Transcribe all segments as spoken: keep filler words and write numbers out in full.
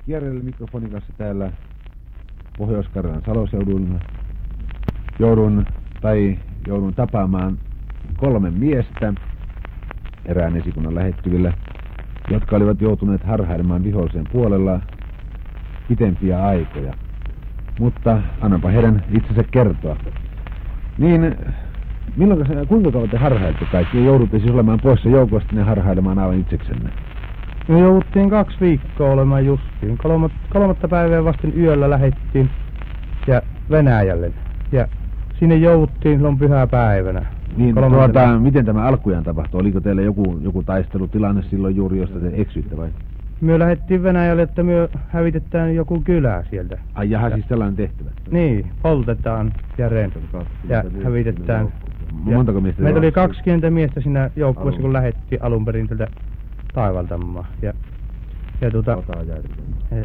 Kierrellä mikrofonin kanssa täällä Pohjois-Karjalan Saloseudulla. Joudun, tai joudun tapaamaan kolme miestä erään esikunnan lähettyvillä, jotka olivat joutuneet harhailemaan vihollisen puolella pitempiä aikoja. Mutta annanpa heidän itsensä kertoa. Niin, milloin, kuinka kauan te harhailette kaikki? Ja joudutte siis olemaan poissa joukosta ne harhailemaan aivan itseksenne? Me jouduttiin kaksi viikkoa olemaan justiin. Kolmat, kolmatta päivää vasten yöllä lähettiin ja Venäjälle. Ja sinne jouduttiin silloin pyhäpäivänä. Niin, tuota, miten tämä alkujaan tapahtui? Oliko teillä joku, joku taistelutilanne silloin juuri, josta te eksyitte vai? Me lähdettiin Venäjälle, että me hävitetään joku kylä sieltä. Ai jaha, ja, siis sellainen tehtävä? Niin, poltetaan järeen ja hävitetään. Montako miestä? Meitä oli kaksikymmentä miestä siinä joukkueessa, kun lähdettiin alun perin tältä taivaltamaan. Ja, ja, tuota, ja,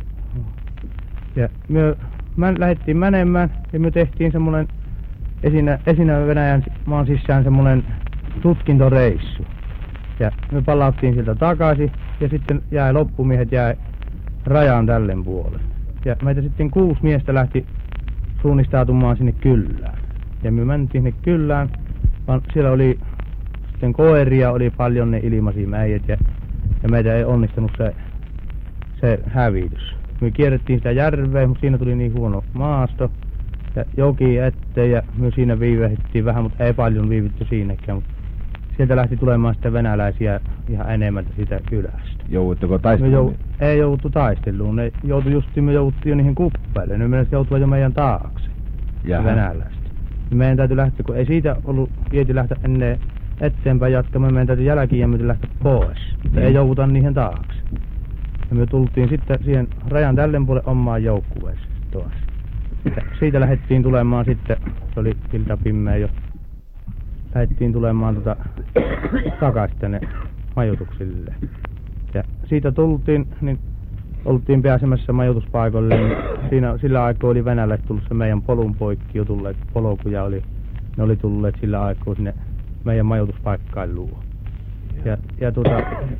ja me, me lähdettiin menemään ja me tehtiin semmoinen esinä, esinä Venäjän maan sisään semmoinen tutkintoreissu. Ja me palauttiin sieltä takaisin ja sitten jäi loppumiehet jäi rajan tällen puolelle. Ja meitä sitten kuusi miestä lähti suunnistautumaan sinne kylään. Ja me mentiin sinne kylään, vaan siellä oli sitten koiria, oli paljon ne ilmaisia mäijät ja, ja meitä ei onnistunut se, se hävitys. Me kierrettiin sitä järveä, mutta siinä tuli niin huono maasto ja joki eteen ja me siinä viivähdettiin vähän, mutta ei paljon viivitty siinäkään. Mutta sieltä lähti tulemaan sitten venäläisiä ihan enemmän siitä kylästä. Joudutteko taisteluun? Jou, ei jouduttu taisteluun. Ne joutui justiin, me jouduttiin jo niihin kuppeille. Ne mielestä joutuivat jo meidän taakse. Jaha. Venäläiset. Meidän täytyy lähteä, kun ei siitä ollut vieti lähteä ennen eteenpäin jatkamaan. Meidän täytyy jälkeen ja me lähteä pois. Mutta ei jouduta niihin taakse. Ja me tultiin sitten siihen rajan tällen puolelle omaan joukkueeseen taas. Siitä lähdettiin tulemaan sitten, se oli ilta pimeä jo. Lähdettiin tulemaan tuota takaisin tänne majoituksille. Ja siitä tultiin, niin oltiin pääsemässä majoituspaikoille, niin siinä, sillä aikaa oli venäläiset tullut se meidän polun poikki jo tulleet, polkuja oli, ne oli tulleet sillä aikaa sinne meidän majoituspaikkaan luo. Ja, ja tuota,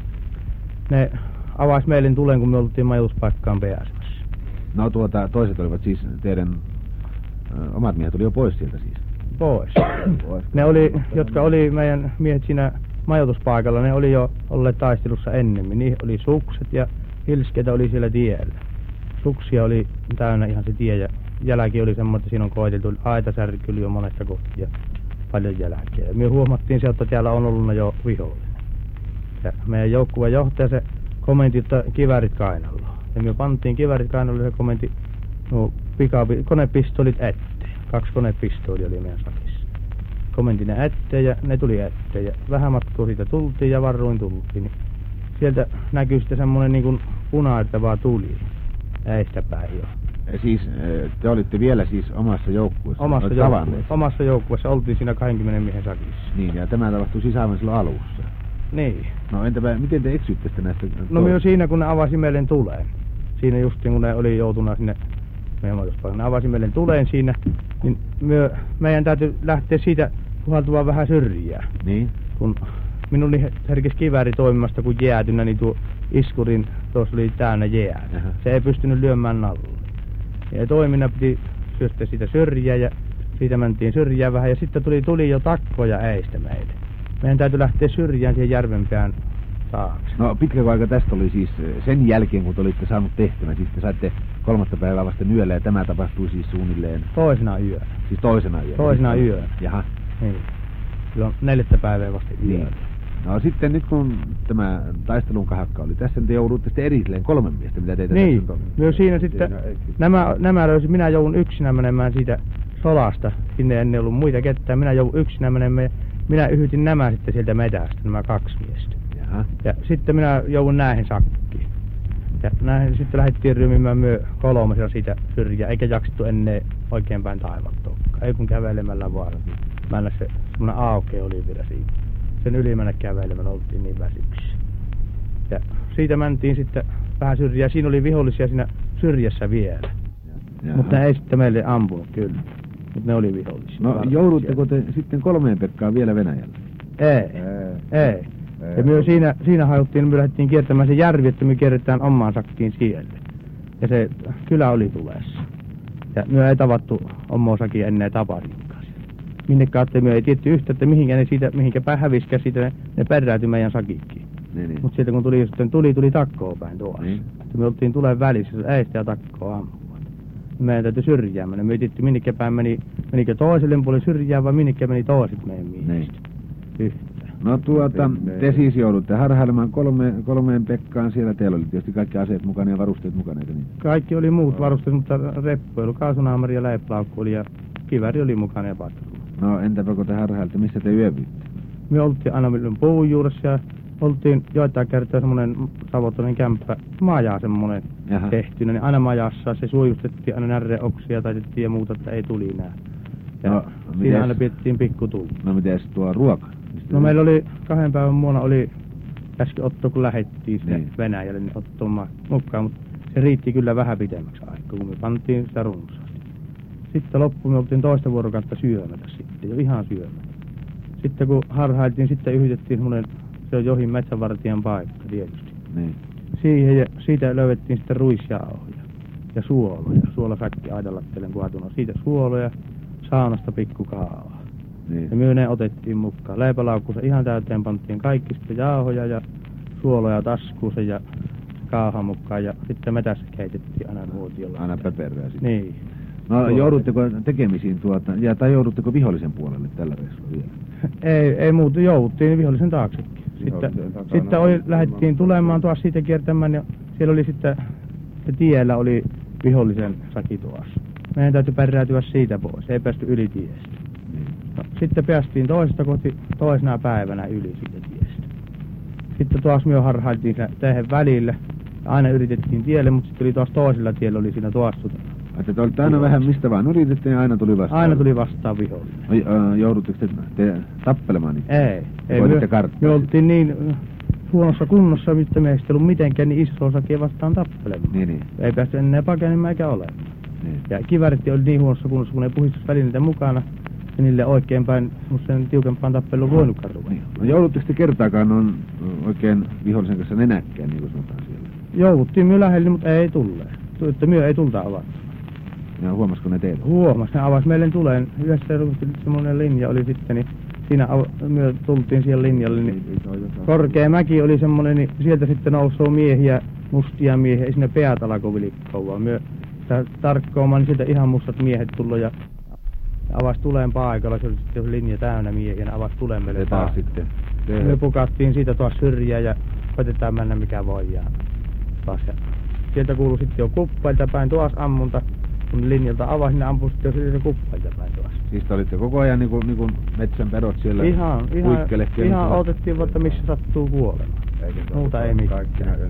ne avasi meille tulen, kun me oltiin majoituspaikkaan pääsemässä. No tuota, toiset olivat siis teidän, ö, omat miehet oli jo pois sieltä siis? Pois. Ne oli, jotka oli meidän miehet siinä majoituspaikalla, ne oli jo olleet taistelussa ennemmin. Niihin oli sukset ja hilskeitä oli siellä tiellä. Suksia oli täynnä ihan se tie ja jälki oli semmoinen, että siinä on koeteltu aitasärky jo monesta kohtia ja paljon jälkeä. Me huomattiin sieltä, että täällä on ollut jo vihollinen. Ja meidän joukkueen johtaja se komenti, että kiväärit kainalla. Ja me pantiin kiväärit kainalla ja se komenti no, pikapi, konepistolit eteen. Kaksi konepistoolia oli meidän sakissa. Komentin ne eteen ja ne tuli eteen ja vähän matkaa siitä tultiin ja varroin tultiin. Niin sieltä näkyy sitten semmoinen niin kuin punairtavaa tuli. Äistä päin jo. Siis te olitte vielä siis omassa joukkueessa? Omassa joukkueessa. Omassa joukkueessa oltiin siinä kaksikymmentä miehen sakissa. Niin ja tämä tapahtui siis aivan silloin alussa? Niin. No entäpä miten te eksyitte sitten näistä? No me siinä kun ne avasi meille tuleen. Siinä justiin kun ne oli joutunut sinne meidän majoituspaikan. Ne avasi meille tuleen siinä, niin me, meidän täytyy lähteä siitä puhaltumaan vähän syrjää. Niin? Kun minun oli herkesi kivääri toimimasta kun jäätynä, niin tuo iskurin tuossa oli täynnä jäätä. Se ei pystynyt lyömään nalle. Ja toiminnan piti syöstä siitä syrjää ja siitä mentiin syrjään vähän ja sitten tuli, tuli jo takkoja äistä meille. Meidän täytyy lähteä syrjään siihen järvenpään taakse. No pitkäkö aika tästä oli siis sen jälkeen, kun te olitte saanut tehtävän? Siis te saitte kolmatta päivää vasta yöllä ja tämä tapahtui siis suunnilleen? Toisena yönä. Siis toisena yönä? Toisena siis yönä. Jaha. Niin. Silloin neljättä päivää vasta yönä. Niin. No sitten nyt kun tämä taistelun kahakka oli tässä, te joudutte sitten erilleen kolme miestä, mitä teitä niin. tässä on? Myös siinä sitten nämä, nämä löysin, minä joudun yksinä menemään siitä solasta. Sinne ei ennen ollut muita ketään. Minä joudun yksinä menemään. Minä yhytin nämä sitten sieltä metästä, nämä kaksi miestä. Jaha. Ja sitten minä joudun näihin sakkiin. Ja näihin sitten lähdettiin ryhmimään myö kolmesella siitä syrjää, eikä jaksittu ennen oikein päin taivattoakaan. Ei kun kävelemällä vaan. Mennä se semmoinen auke oli vielä siinä. Sen yli mennä kävelemällä oltiin niin väsyksissä. Ja siitä mentiin sitten vähän syrjää. Siinä oli vihollisia siinä syrjässä vielä. Jaha. Mutta ne ei sitten meille ampunut kyllä. Mutta ne oli vihollisia. No joudutteko te sitten kolmeen Pekkaan vielä Venäjällä? Ei. Ei. Ei. Ja me siinä, siinä hajuttiin, me lähdettiin kiertämään se järvi, että me kierretään omaan sakkiin siellä. ja se kylä oli tulessa. Ja me ei tavattu ommosakin ennen taparinkaan. Minnekään, että me ei tietty yhtä, että mihinkä ne siitä, mihinkä päin häviskään siitä ne, ne pärräytyi meidän sakikkiin. Niin, niin. Mutta sieltä kun tuli, sitten tuli, tuli takkoon päin tuossa. Niin. Me oltiin tulen välissä, ei sitä takkoa ammua. Meidän täytyi syrjään mennä. Me ei tietty minnekä päin meni, menikö toiselle puolelle syrjään vai minnekä meni toiset meidän miehistä. Niin. Yhtä. No tuota, te siis joudutte harhailemaan kolme, kolmeen Pekkaan. Siellä teillä oli tietysti kaikki aseet mukana ja varusteet mukana, eikö niin? Kaikki oli muut varusteet, mutta reppu oli, kaasunaamari ja läiplaukku oli ja kiväri oli mukana ja patruuna. No entäpä kun te harhailitte, missä te yövyitte? Me oltiin aina puun juuressa ja oltiin joitain kertaa semmoinen savotoinen kämppä, maja semmoinen tehtynä, niin aina majassa se suojustettiin aina närreoksia, taitettiin ja muuta, että ei tuli enää. Ja no, siinä mites, aina pidettiin pikkutulta. No mites tuo ruoka? Mistä no meillä oli kahden päivän muona oli äsken Otto, kun lähettiin sinne niin. Venäjälle, niin Otto mukaan, mutta se riitti kyllä vähän pitemmäksi aikaa, kun me pantiin sitä runsaasti. Sitten loppuun me oltiin toista vuorokautta syömätä sitten, jo ihan syömätä. Sitten kun harhailtiin, sitten yhdistettiin semmoinen, se on johin metsänvartijan paikka tietysti. Niin. Siihen ja siitä löydettiin sitten ruisjauhoja ja suoloja. Suolasäkki aidallattelen kuvatuna. Siitä suoloja, saunasta pikkukaavaa. Niin. Ja me ne otettiin mukaan. Leipälaukkuunsa ihan täyteen pantiin kaikki sitten jauhoja ja suoloja taskuunsa ja kaahan mukaan. Ja sitten metässä keitettiin aina nuotiolla. Aina pöperöä sitten. Niin. No joudutteko tekemisiin tuota, ja, tai joudutteko vihollisen puolelle tällä reissulla vielä? Ei, ei muutu, jouduttiin vihollisen taaksekin. Sitten, sitten oli, lähdettiin tulemaan tuossa siitä kiertämään ja siellä oli sitten, se tiellä oli vihollisen saki tuossa. Meidän täytyi pärräytyä siitä pois, ei päästy yli tiestä. No, sitten päästiin toisesta kohti toisena päivänä yli siitä tiestä. Sitten tuossa me harhailtiin tähän välille ja aina yritettiin tielle, mutta sitten oli tuossa toisella tiellä, oli siinä tuossa. Että te olitte aina vähän mistä vaan yritettiin ja aina tuli vastaan? Aina tuli vastaan vihollinen. No, joudutteko te, te tappelemaan niitä? Ei. ei me, me oltiin niin huonossa kunnossa, että me ei sitten ollut mitenkään niin iso osakin vastaan tappelemaan. Niin, niin. Ei päästy ennen pakenemaan eikä ole. Niin. Ja kiväritti oli niin huonossa kunnossa, kun ne puhistusvälineitä mukana. Ja niille oikein päin semmoisen tiukempaan tappeluun voinutkaan ruveta. Niin. No joudutteko te kertaakaan on oikein vihollisen kanssa nenäkkään, niin kuin sanotaan siellä? Jouduttiin me lähelle, mutta ei tulleen. Että myö ei tulta avata. Ja huomasiko ne teille? Huomas, ne avasi meille tuleen. Yhdessä semmoinen linja oli sitten, niin siinä myö tultiin siihen linjalle. Niin korkea mäki oli semmoinen, niin sieltä sitten nousuu miehiä, mustia miehiä, ei sinne päät alkoi vilikkoa, vaan myö tarkkoomaan, niin sieltä ihan mustat miehet tullut ja avasi tuleen paikalla. Se oli sitten linja täynnä miehiä, ja avasi tuleen meille taas sitten. Me pukattiin siitä tuossa syrjään ja koitetaan mennä mikä voidaan. Taas ja sieltä kuului sitten jo kuppailta päin tuossa ammunta. Kun linjalta avasin, ne ampui sitten jo se kuppailta päin tuossa. Siis te olitte koko ajan niin kuin, niin kuin metsän perot siellä ihan, ihan, ihan otettiin, että missä sattuu kuolemaan. Muuta ei mitään.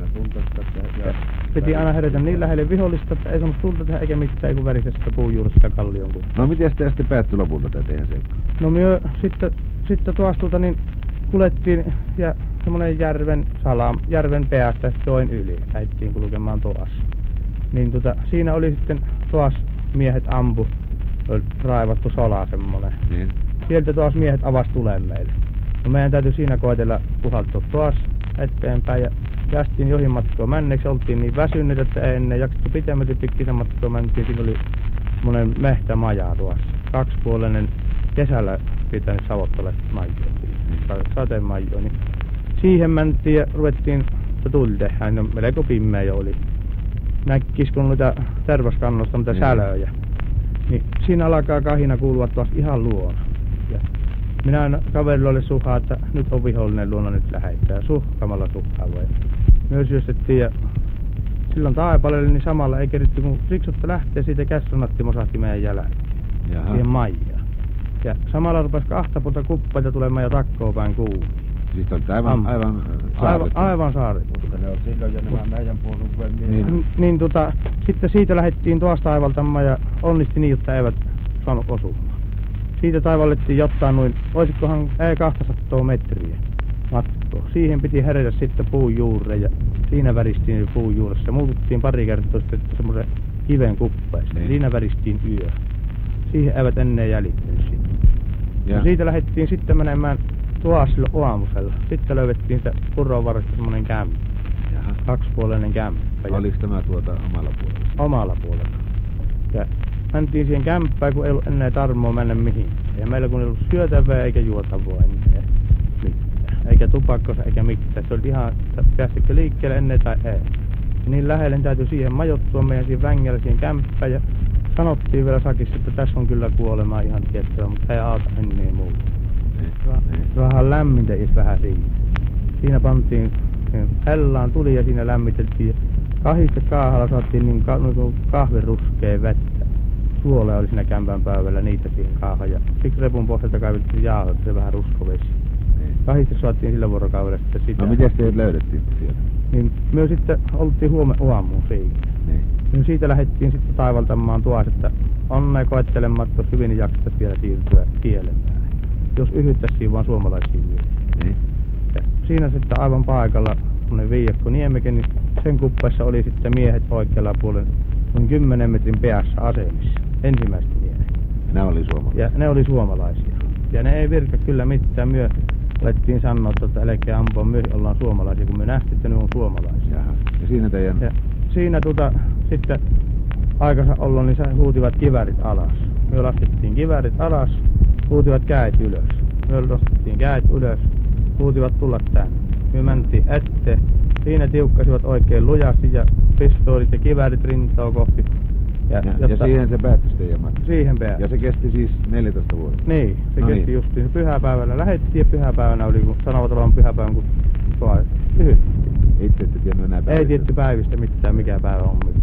Piti aina herätä niin lähelle vihollista, että ei semmoista tulta tehdä eikä mitään, kun värisestä puun juuresta kallion kuin. No miten te sitten päättyi lopulta tätä teidän seikkaa? No me sitten, sitten tuossa tuolta niin kulettiin ja semmoinen järven salam, järven päästä toin yli. Lähdettiin kulkemaan tuossa. Niin tota, siinä oli sitten tuossa miehet ampu, oli raivattu sola semmonen. Niin. Sieltä tuossa miehet avasi tuleen meille. No meidän täytyi siinä koetella puhaltua tuossa eteenpäin ja päästiin johin matkoon männeksi. Oltiin niin väsyneet, että ei ennen jaksettu pitemmälti pikkisen matkoon mentiin. Siinä oli semmonen mehtämaja tuossa. Kaksipuolinen kesällä pitänyt savottalaiset majoa. Niin. Sateen majoa. Niin siihen mentiin ja ruvettiin, että tuli tehdään. No melko pimmeä jo oli. Näkis kun noita tervaskannosta, mitä sälöjä. Niin siinä alkaa kahina kuulua tuossa ihan luona. Ja minä kaverilla oli suhaa, että nyt on vihollinen luona, nyt lähettää. Suhkamalla suhkaa vai. Myös syöstettiin ja silloin taipaleelle, niin samalla ei keritty, kun riksutta lähtee siitä käsronatti mosahti meidän jälään. Jaha. Siihen maijaan. Ja samalla rupesi kahta puolta kuppaita tulemaan ja takkoon päin kuuluu. Siis olette aivan, aivan saaret. Aivan saaret. Mutta ne on silloin jo nämä meidän puolueen miehet. Niin, niin tota, sitten siitä lähdettiin tuosta taivaltamaan ja onnisti niin, että eivät saanut osumaan. Siitä taivallettiin jotain noin, olisikohan ei kaksisataa metriä matkoa. Siihen piti herätä sitten puun juureen ja siinä väristiin puun juuressa. Muututtiin pari kertaa sitten semmoisen kiven kuppeeseen. Niin. Siinä väristiin yö. Siihen eivät ennen jäljittänyt sitten. Ja siitä lähdettiin sitten menemään tuossa aamusella. Sitten löydettiin sitä puron varresta semmonen kämpi. Jaha. kaksipuolinen kämppä. Ja Oliko tämä tuota omalla puolella? omalla puolella. Ja mentiin siihen kämppään, kun ei ollut enää tarmoa mennä mihinkään. Ja meillä kun ei ollut syötävää eikä juotavaa enää mitään. Eikä tupakkosa eikä mitään. Se oli ihan, päästikö liikkeelle ennen tai ei. Ja niin lähelle täytyi siihen majoittua meidän siihen vängällä siihen kämppään. Ja sanottiin vielä sakissa, että tässä on kyllä kuolema ihan tiettyä, mutta ei auta enää muuta. Vähän lämmintä vähän siinä. Siinä pantiin hellaan tuli ja siinä lämmiteltiin. Kahdesta kaahalla saatiin niin ka kahviruskea vettä. Suolea oli siinä kämpän päivällä, niitä siihen kaahan. Ja siksi repun pohjalta kaivettiin jauhot, se vähän ruskovesi. Kahdesta saatiin sillä vuorokaudella sitten sitä. No miten teidät löydettiin sieltä? Niin me sitten oltiin huomen aamuun siinä. Niin. Niin siitä lähdettiin sitten taivaltamaan tuossa, että onnea koettelematta, jos hyvin jaksettaisiin vielä siirtyä kielemään. Jos yhyttäisiin vaan suomalaisiin vielä. Niin. Ja siinä sitten aivan paikalla, semmoinen viiakko Niemeke, niin sen kuppassa oli sitten miehet oikealla puolella noin kymmenen metrin päässä asemissa. Ensimmäistä miehet. Ne oli suomalaisia? Ja ne oli suomalaisia. Ja ne ei virka kyllä mitään. Myö alettiin sanoa, että älkää ampua, myö ollaan suomalaisia, kun me nähtiin, että ne on suomalaisia. Jaha. Ja siinä teidän... Ja siinä tuota, sitten aikansa olla, niin huutivat kiväärit alas. Me laskettiin kiväärit alas, huutivat käet ylös. Me nostettiin käet ylös, huutivat tulla tänne. Me mentiin eteen. Siinä tiukkasivat oikein lujasti ja pistoolit ja kiväärit rintaa kohti. Ja, ja, jotta, ja siihen se päättyi teidän matka? Siihen päättyi. Ja se kesti siis neljätoista vuotta? Niin, se no kesti niin. justiin. Pyhäpäivällä lähettiin ja pyhäpäivänä oli, kun sanovat olevan pyhäpäivän, kun yhyttiin. Itse ette tiennyt enää päivistä? Ei tietty päivistä mitään, mikä päivä on.